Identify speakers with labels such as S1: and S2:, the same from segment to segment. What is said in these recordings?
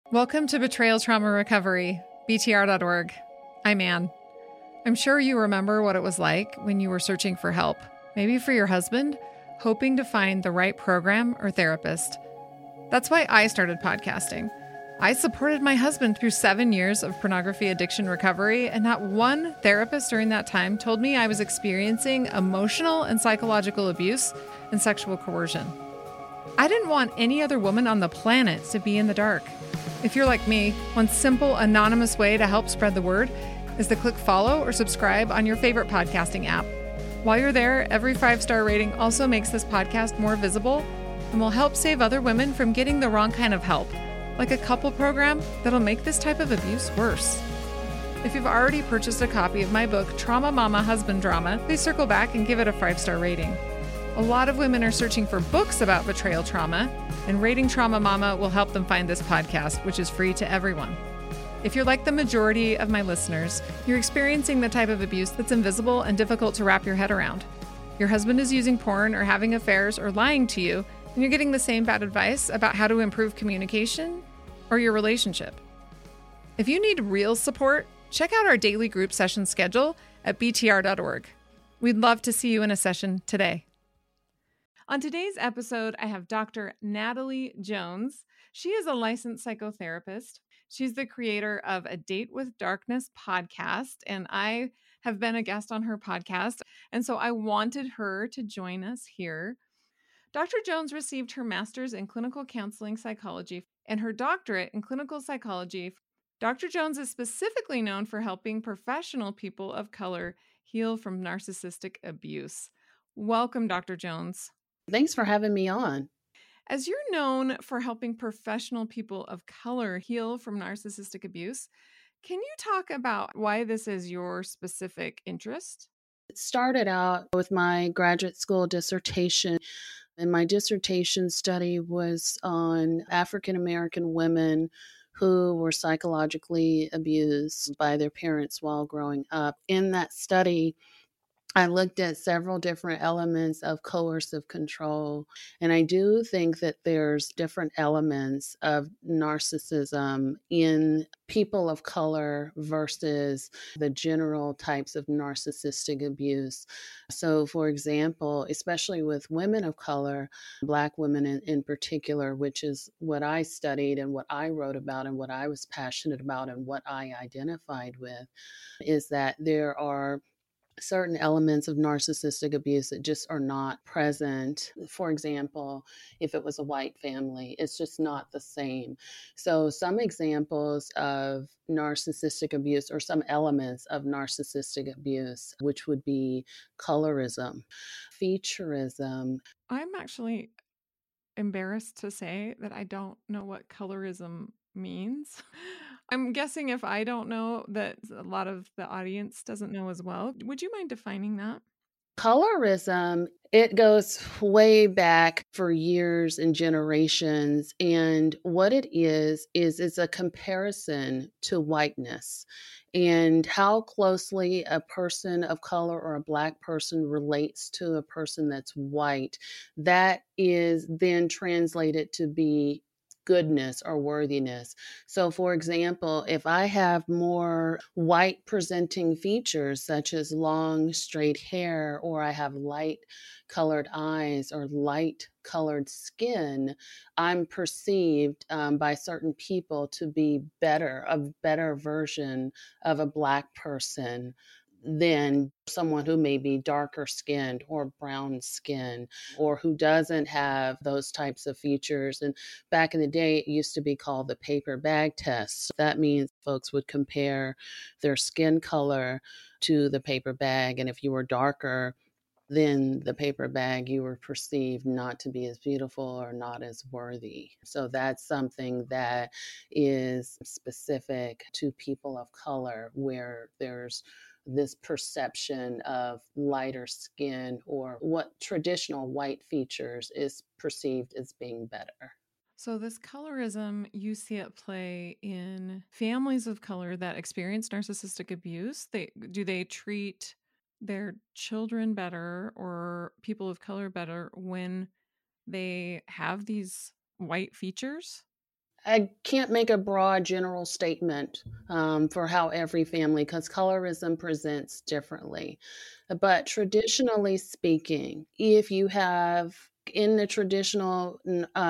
S1: Welcome to Betrayal Trauma Recovery, BTR.org. I'm Ann. I'm sure you remember what it was like when you were searching for help, maybe for your husband, hoping to find the right program or therapist. That's why I started podcasting. I supported my husband through 7 years of pornography addiction recovery, and not one therapist during that time told me I was experiencing emotional and psychological abuse and sexual coercion. I didn't want any other woman on the planet to be in the dark. If you're like me, one simple, anonymous way to help spread the word is to click follow or subscribe on your favorite podcasting app. While you're there, every 5-star rating also makes this podcast more visible and will help save other women from getting the wrong kind of help, like a couple program that'll make this type of abuse worse. If you've already purchased a copy of my book, Trauma Mama Husband Drama, please circle back and give it a 5-star rating. A lot of women are searching for books about betrayal trauma, and rating Trauma Mama will help them find this podcast, which is free to everyone. If you're like the majority of my listeners, you're experiencing the type of abuse that's invisible and difficult to wrap your head around. Your husband is using porn or having affairs or lying to you, and you're getting the same bad advice about how to improve communication or your relationship. If you need real support, check out our daily group session schedule at btr.org. We'd love to see you in a session today. On today's episode, I have Dr. Natalie Jones. She is a licensed psychotherapist. She's the creator of A Date with Darkness podcast, and I have been a guest on her podcast, and so I wanted her to join us here. Dr. Jones received her master's in clinical counseling psychology and her doctorate in clinical psychology. Dr. Jones is specifically known for helping professional people of color heal from narcissistic abuse. Welcome, Dr. Jones.
S2: Thanks for having me on.
S1: As you're known for helping professional people of color heal from narcissistic abuse, can you talk about why this is your specific interest?
S2: It started out with my graduate school dissertation, and my dissertation study was on African American women who were psychologically abused by their parents while growing up. In that study, I looked at several different elements of coercive control, and I do think that there's different elements of narcissism in people of color versus the general types of narcissistic abuse. So, for example, especially with women of color, Black women in particular, which is what I studied and what I wrote about and what I was passionate about and what I identified with, is that there are certain elements of narcissistic abuse that just are not present. For example, if it was a white family, it's just not the same. So some examples of narcissistic abuse or some elements of narcissistic abuse, which would be colorism, featureism.
S1: I'm actually embarrassed to say that I don't know what colorism means. I'm guessing if I don't know, that a lot of the audience doesn't know as well. Would you mind defining that?
S2: Colorism, it goes way back for years and generations. And what it is it's a comparison to whiteness and how closely a person of color or a Black person relates to a person that's white. That is then translated to be goodness or worthiness. So, for example, if I have more white presenting features, such as long, straight hair, or I have light colored eyes or light colored skin, I'm perceived by certain people to be better, a better version of a Black person than someone who may be darker skinned or brown skinned or who doesn't have those types of features. And back in the day, it used to be called the paper bag test. That means folks would compare their skin color to the paper bag. And if you were darker than the paper bag, you were perceived not to be as beautiful or not as worthy. So that's something that is specific to people of color, where there's this perception of lighter skin or what traditional white features is perceived as being better.
S1: So this colorism, you see it play in families of color that experience narcissistic abuse. Do they treat their children better or people of color better when they have these white features?
S2: I can't make a broad general statement for how every family, because colorism presents differently. But traditionally speaking, if you have in the traditional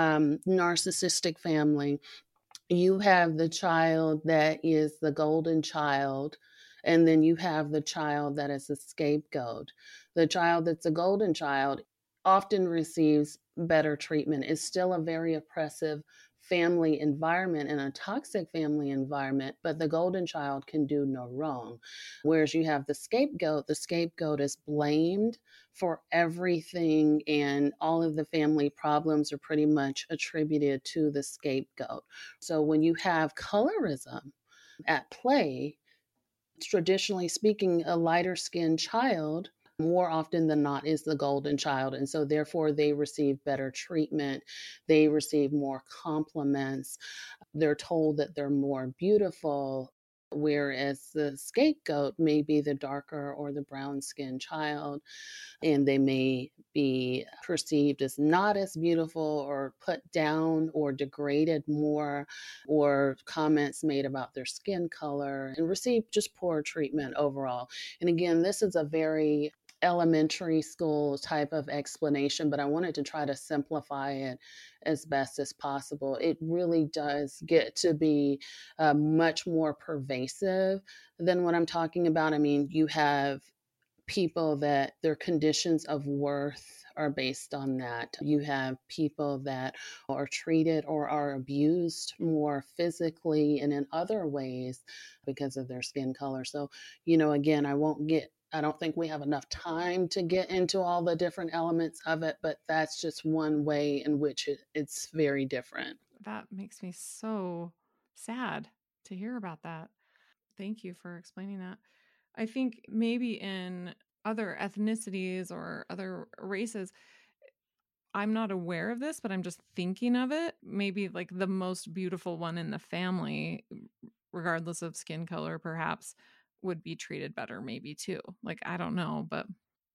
S2: narcissistic family, you have the child that is the golden child, and then you have the child that is a scapegoat. The child that's a golden child often receives better treatment. It's still a very oppressive family environment and a toxic family environment, but the golden child can do no wrong. Whereas you have the scapegoat is blamed for everything, and all of the family problems are pretty much attributed to the scapegoat. So when you have colorism at play, traditionally speaking, a lighter skinned child more often than not is the golden child. And so therefore they receive better treatment. They receive more compliments. They're told that they're more beautiful. Whereas the scapegoat may be the darker or the brown skinned child, and they may be perceived as not as beautiful or put down or degraded more, or comments made about their skin color and receive just poor treatment overall. And again, this is a very elementary school type of explanation, but I wanted to try to simplify it as best as possible. It really does get to be much more pervasive than what I'm talking about. I mean, you have people that their conditions of worth are based on that. You have people that are treated or are abused more physically and in other ways because of their skin color. So, again, I don't think we have enough time to get into all the different elements of it, but that's just one way in which it's very different.
S1: That makes me so sad to hear about that. Thank you for explaining that. I think maybe in other ethnicities or other races, I'm not aware of this, but I'm just thinking of it. Maybe like the most beautiful one in the family, regardless of skin color, perhaps would be treated better, maybe too. Like, I don't know, but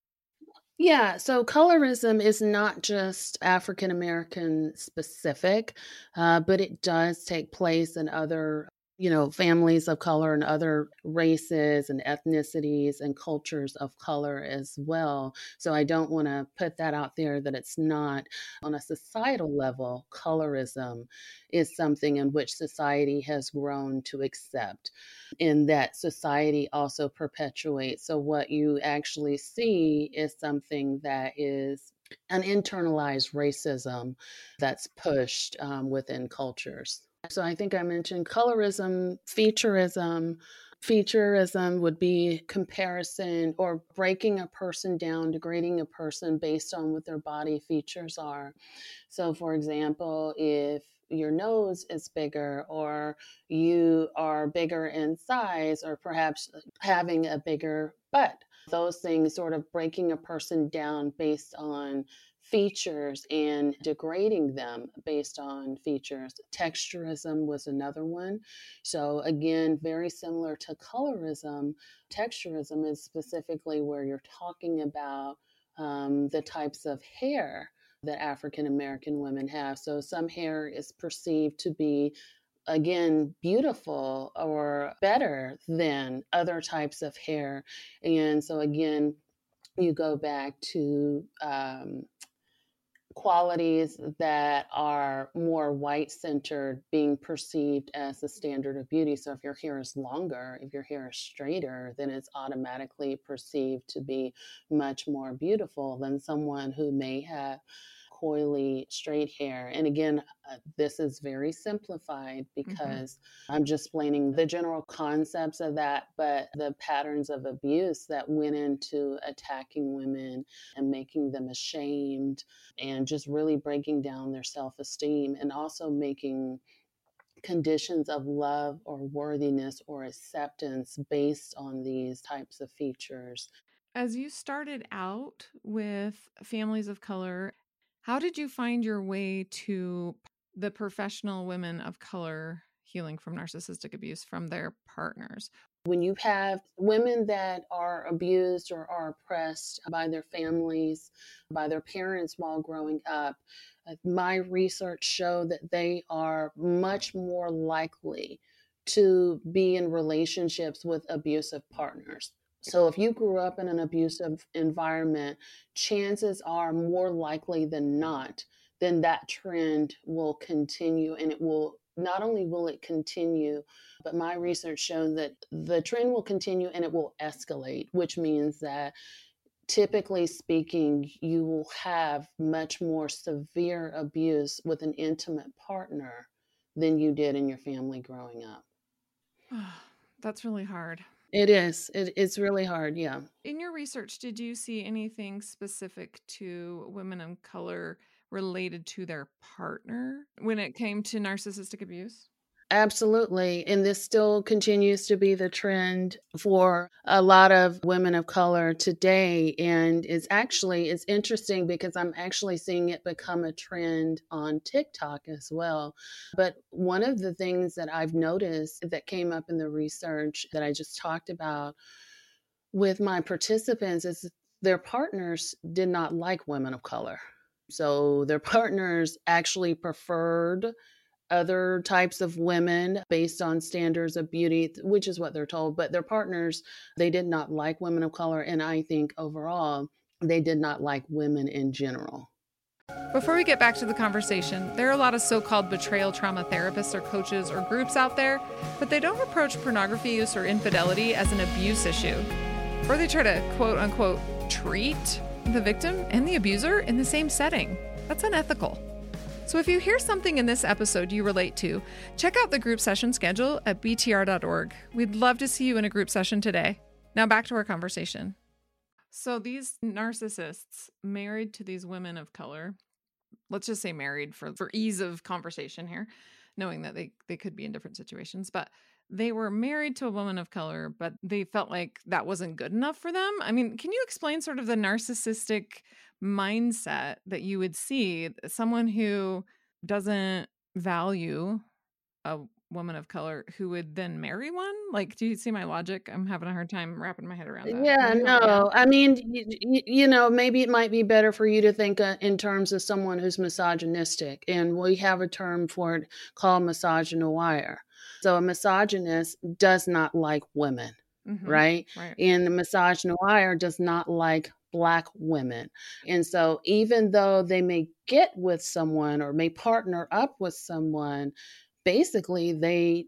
S2: Yeah, so colorism is not just African American specific, but it does take place in other, families of color and other races and ethnicities and cultures of color as well. So I don't want to put that out there that it's not on a societal level. Colorism is something in which society has grown to accept, in that society also perpetuates. So, what you actually see is something that is an internalized racism that's pushed within cultures. So, I think I mentioned colorism, featureism. Featureism would be comparison or breaking a person down, degrading a person based on what their body features are. So, for example, if your nose is bigger, or you are bigger in size, or perhaps having a bigger butt, those things sort of breaking a person down based on features and degrading them based on features. Texturism was another one. So, again, very similar to colorism, texturism is specifically where you're talking about the types of hair that African American women have. So some hair is perceived to be, again, beautiful or better than other types of hair. And so, again, you go back to qualities that are more white centered being perceived as the standard of beauty. So if your hair is longer, if your hair is straighter, then it's automatically perceived to be much more beautiful than someone who may have coily straight hair. And again, this is very simplified
S1: mhm.
S2: because I'm just explaining the general concepts of that, but the patterns of abuse that went into attacking women and making them ashamed, and just really breaking down their self esteem, and also making conditions of love or worthiness or acceptance based on these types of features.
S1: As you started out with families of color, how did you find your way to the professional women of color healing from narcissistic abuse from their partners.
S2: When you have women that are abused or are oppressed by their families, by their parents while growing up, my research showed that they are much more likely to be in relationships with abusive partners. So if you grew up in an abusive environment, chances are more likely than not, then that trend will continue, and it will not only will it continue, but my research shows that the trend will continue and it will escalate, which means that typically speaking, you will have much more severe abuse with an intimate partner than you did in your family growing up.
S1: That's really hard.
S2: It is. It's really hard. Yeah.
S1: In your research, did you see anything specific to women of color related to their partner when it came to narcissistic abuse?
S2: Absolutely. And this still continues to be the trend for a lot of women of color today. And it's interesting because I'm actually seeing it become a trend on TikTok as well. But one of the things that I've noticed that came up in the research that I just talked about with my participants is their partners did not like women of color. So their partners actually preferred other types of women based on standards of beauty, which is what they're told. But their partners, they did not like women of color. And I think overall, they did not like women in general.
S1: Before we get back to the conversation, there are a lot of so-called betrayal trauma therapists or coaches or groups out there, but they don't approach pornography use or infidelity as an abuse issue. Or they try to quote unquote treat the victim and the abuser in the same setting. That's unethical. So if you hear something in this episode you relate to, check out the group session schedule at btr.org. We'd love to see you in a group session today. Now back to our conversation. So these narcissists married to these women of color, let's just say married for ease of conversation here, knowing that they could be in different situations, but they were married to a woman of color, but they felt like that wasn't good enough for them. I mean, can you explain sort of the narcissistic mindset that you would see someone who doesn't value a woman of color who would then marry one? Like, do you see my logic? I'm having a hard time wrapping my head around that.
S2: Yeah, no. I mean, maybe it might be better for you to think in terms of someone who's misogynistic. And we have a term for it called misogynoir. So a misogynist does not like women, right? And the misogynoir does not like Black women. And so even though they may get with someone or may partner up with someone, basically they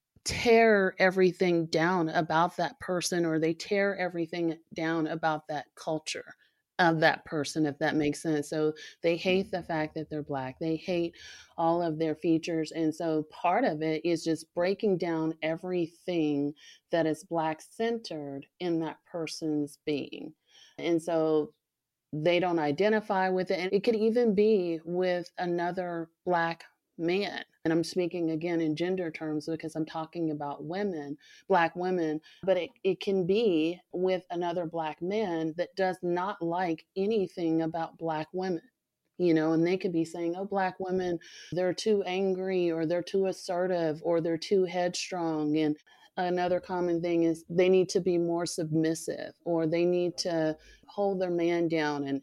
S2: tear everything down about that person, or they tear everything down about that culture of that person, if that makes sense. So they hate the fact that they're Black. They hate all of their features. And so part of it is just breaking down everything that is Black centered in that person's being. And so they don't identify with it. And it could even be with another Black man. And I'm speaking again in gender terms because I'm talking about women, Black women, but it can be with another Black man that does not like anything about Black women. And they could be saying, oh, Black women, they're too angry, or they're too assertive, or they're too headstrong. And another common thing is they need to be more submissive, or they need to hold their man down, and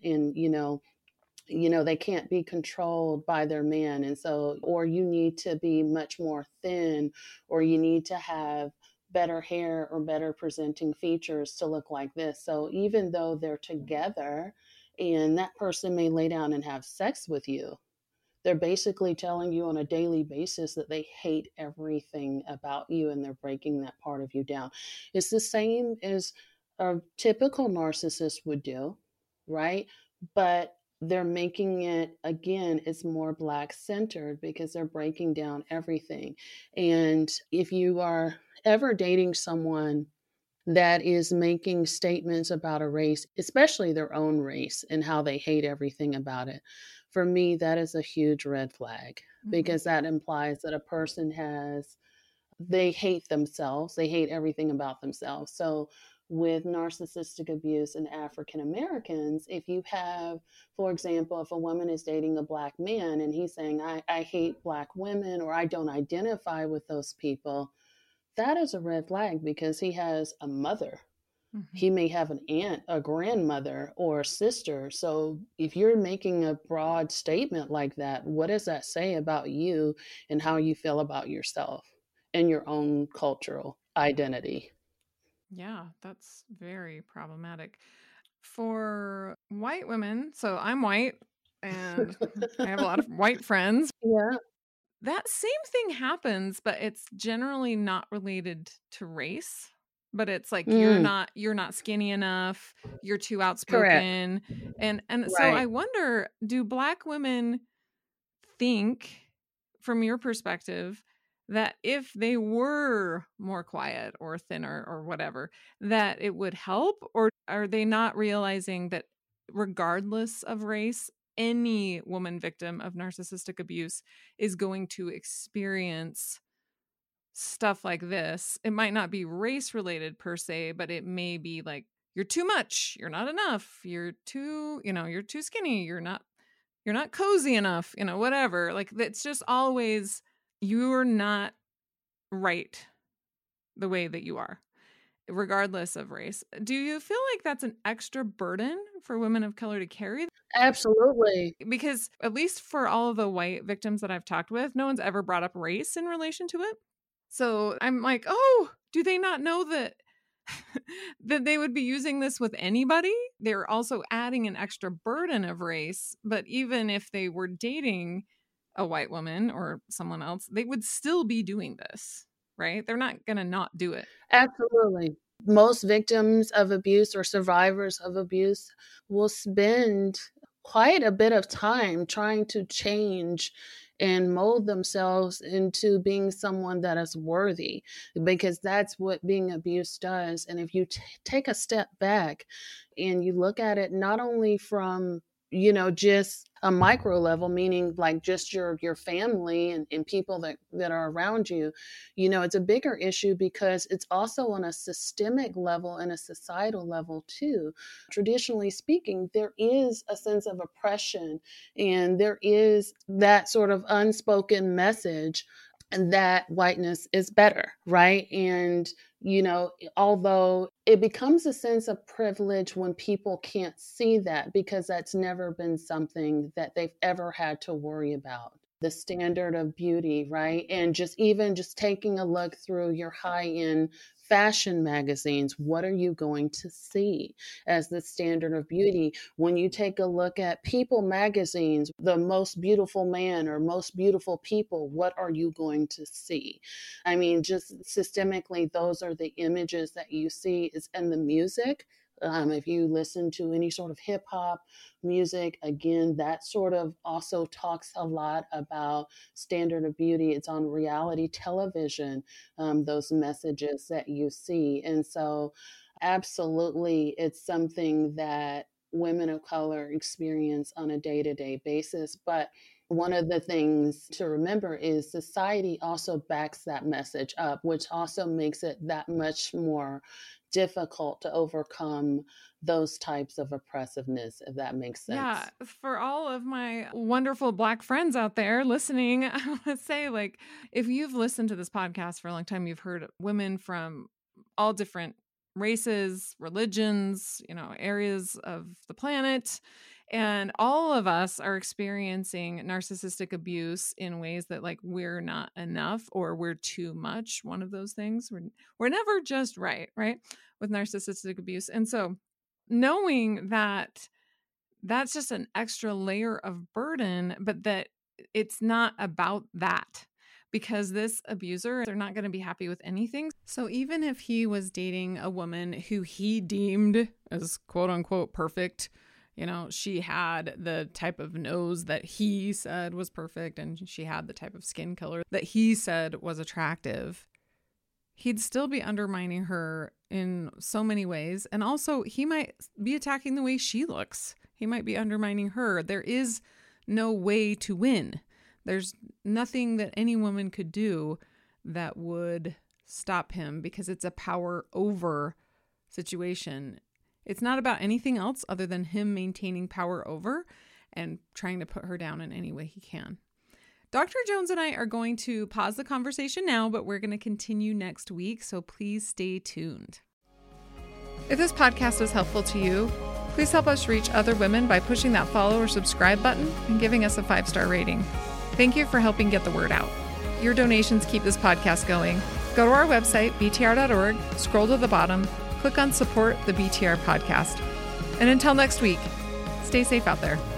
S2: they can't be controlled by their man. And so, or you need to be much more thin, or you need to have better hair or better presenting features to look like this. So even though they're together and that person may lay down and have sex with you, they're basically telling you on a daily basis that they hate everything about you, and they're breaking that part of you down. It's the same as a typical narcissist would do, right? But they're making it, again, it's more Black centered because they're breaking down everything. And if you are ever dating someone that is making statements about a race, especially their own race, and how they hate everything about it, for me, that is a huge red flag, because that implies that a person they hate themselves. They hate everything about themselves. So with narcissistic abuse in African Americans. If you have, for example, if a woman is dating a Black man and he's saying, I hate Black women, or I don't identify with those people, that is a red flag because he has a mother.
S1: Mm-hmm.
S2: He may have an aunt, a grandmother, or a sister. So if you're making a broad statement like that, what does that say about you and how you feel about yourself and your own cultural identity?
S1: Yeah, that's very problematic. For white women, so I'm white and I have a lot of white friends.
S2: Yeah.
S1: That same thing happens, but it's generally not related to race. But it's like
S2: Mm,
S1: you're not skinny enough, you're too
S2: correct.
S1: outspoken. And so I
S2: Right.
S1: wonder, do Black women think, from your perspective, that if they were more quiet or thinner or whatever, that it would help? Or are they not realizing that regardless of race, any woman victim of narcissistic abuse is going to experience stuff like this? It might not be race related per se, but it may be like, you're too much, you're not enough, you're too, you're too skinny, you're not cozy enough, whatever. Like, it's just always, you're not right the way that you are, regardless of race. Do you feel like that's an extra burden for women of color to carry?
S2: Absolutely.
S1: Because at least for all of the white victims that I've talked with, no one's ever brought up race in relation to it. So I'm like, oh, do they not know that that they would be using this with anybody? They're also adding an extra burden of race. But even if they were dating a white woman or someone else, they would still be doing this, right? They're not going to not do it.
S2: Absolutely. Most victims of abuse or survivors of abuse will spend quite a bit of time trying to change and mold themselves into being someone that is worthy, because that's what being abused does. And if you take a step back and you look at it not only from just a micro level, meaning like just your family and people that are around you, it's a bigger issue because it's also on a systemic level and a societal level too. Traditionally speaking, there is a sense of oppression, and there is that sort of unspoken message and that whiteness is better, right? And, although it becomes a sense of privilege when people can't see that because that's never been something that they've ever had to worry about. The standard of beauty, right? And just taking a look through your high-end fashion magazines, what are you going to see as the standard of beauty? When you take a look at People magazines, the most beautiful man or most beautiful people, what are you going to see? I mean, just systemically, those are the images that you see. Is in the music. If you listen to any sort of hip hop music, again, that sort of also talks a lot about standard of beauty. It's on reality television, those messages that you see. And so, absolutely, it's something that women of color experience on a day to day basis. But one of the things to remember is society also backs that message up, which also makes it that much more difficult to overcome those types of oppressiveness, if that makes
S1: Yeah,
S2: sense.
S1: for all of my wonderful Black friends out there listening, I want to say, like, if you've listened to this podcast for a long time, you've heard women from all different races, religions, areas of the planet. And all of us are experiencing narcissistic abuse in ways that, like, we're not enough or we're too much. One of those things. We're never just right, with narcissistic abuse. And so knowing that that's just an extra layer of burden, but that it's not about that, because this abuser, they're not going to be happy with anything. So even if he was dating a woman who he deemed as quote unquote perfect, she had the type of nose that he said was perfect and she had the type of skin color that he said was attractive, he'd still be undermining her in so many ways. And also, he might be attacking the way she looks. He might be undermining her. There is no way to win. There's nothing that any woman could do that would stop him, because it's a power over situation, it's not about anything else other than him maintaining power over and trying to put her down in any way he can. Dr. Jones and I are going to pause the conversation now, but we're going to continue next week, so please stay tuned. If this podcast is helpful to you, please help us reach other women by pushing that follow or subscribe button and giving us a 5-star rating. Thank you for helping get the word out. Your donations keep this podcast going. Go to our website, btr.org, scroll to the bottom, click on Support the BTR Podcast. And until next week, stay safe out there.